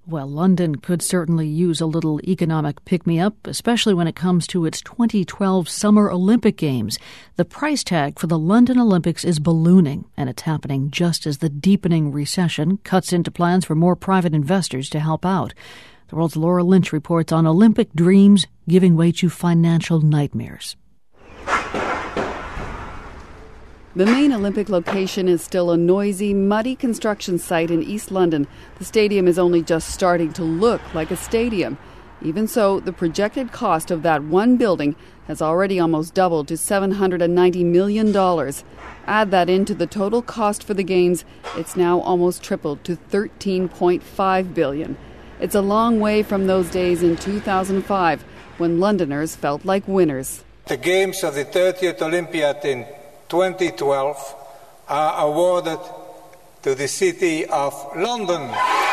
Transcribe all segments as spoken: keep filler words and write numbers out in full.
Well, London could certainly use a little economic pick-me-up, especially when it comes to its twenty twelve Summer Olympic Games. The price tag for the London Olympics is ballooning, and it's happening just as the deepening recession cuts into plans for more private investors to help out. The world's Laura Lynch reports on Olympic dreams giving way to financial nightmares. The main Olympic location is still a noisy, muddy construction site in East London. The stadium is only just starting to look like a stadium. Even so, the projected cost of that one building has already almost doubled to seven hundred ninety million dollars. Add that into the total cost for the Games, it's now almost tripled to thirteen point five billion dollars. It's a long way from those days in two thousand five when Londoners felt like winners. The Games of the thirtieth Olympiad in twenty twelve are awarded to the City of London.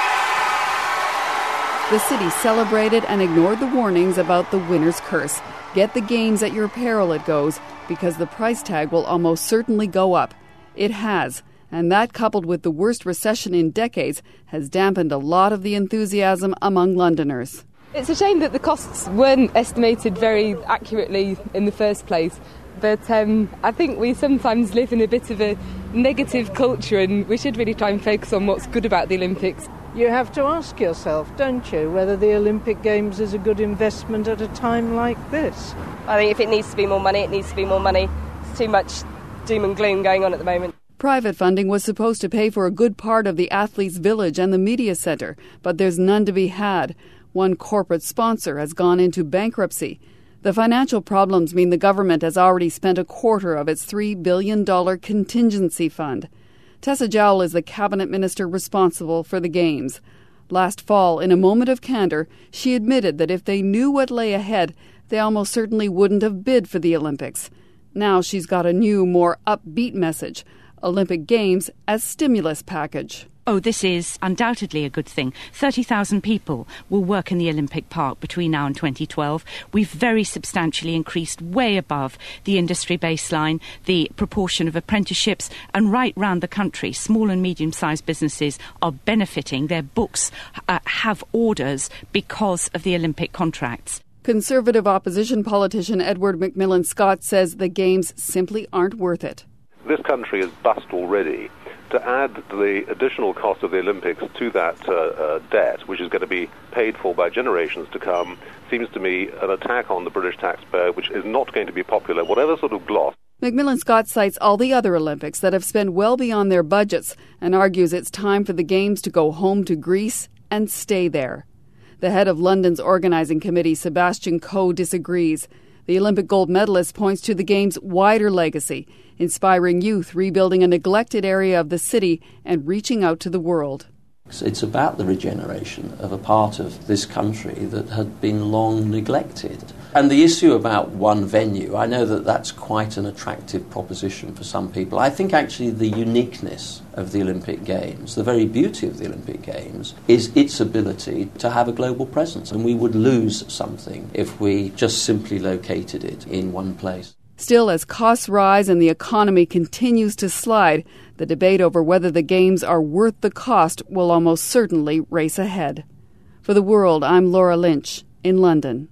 The city celebrated and ignored the warnings about the winner's curse. Get the Games at your peril, it goes, because the price tag will almost certainly go up. It has, and that, coupled with the worst recession in decades, has dampened a lot of the enthusiasm among Londoners. It's a shame that the costs weren't estimated very accurately in the first place. But um, I think we sometimes live in a bit of a negative culture, and we should really try and focus on what's good about the Olympics. You have to ask yourself, don't you, whether the Olympic Games is a good investment at a time like this? I think if it needs to be more money, it needs to be more money. There's too much doom and gloom going on at the moment. Private funding was supposed to pay for a good part of the Athletes' Village and the Media Centre, but there's none to be had. One corporate sponsor has gone into bankruptcy. The financial problems mean the government has already spent a quarter of its three billion dollars contingency fund. Tessa Jowell is the cabinet minister responsible for the Games. Last fall, in a moment of candor, she admitted that if they knew what lay ahead, they almost certainly wouldn't have bid for the Olympics. Now she's got a new, more upbeat message: Olympic Games as stimulus package. Oh, this is undoubtedly a good thing. thirty thousand people will work in the Olympic Park between now and twenty twelve. We've very substantially increased, way above the industry baseline, the proportion of apprenticeships, and right round the country, small and medium-sized businesses are benefiting. Their books uh, have orders because of the Olympic contracts. Conservative opposition politician Edward McMillan Scott says the Games simply aren't worth it. This country is bust already. To add the additional cost of the Olympics to that uh, uh, debt, which is going to be paid for by generations to come, seems to me an attack on the British taxpayer, which is not going to be popular, whatever sort of gloss. McMillan Scott cites all the other Olympics that have spent well beyond their budgets and argues it's time for the Games to go home to Greece and stay there. The head of London's organising committee, Sebastian Coe, disagrees. The Olympic gold medalist points to the Games' wider legacy, inspiring youth, rebuilding a neglected area of the city, and reaching out to the world. It's about the regeneration of a part of this country that had been long neglected. And the issue about one venue, I know that that's quite an attractive proposition for some people. I think actually the uniqueness of the Olympic Games, the very beauty of the Olympic Games, is its ability to have a global presence. And we would lose something if we just simply located it in one place. Still, as costs rise and the economy continues to slide, the debate over whether the Games are worth the cost will almost certainly race ahead. For The World, I'm Laura Lynch in London.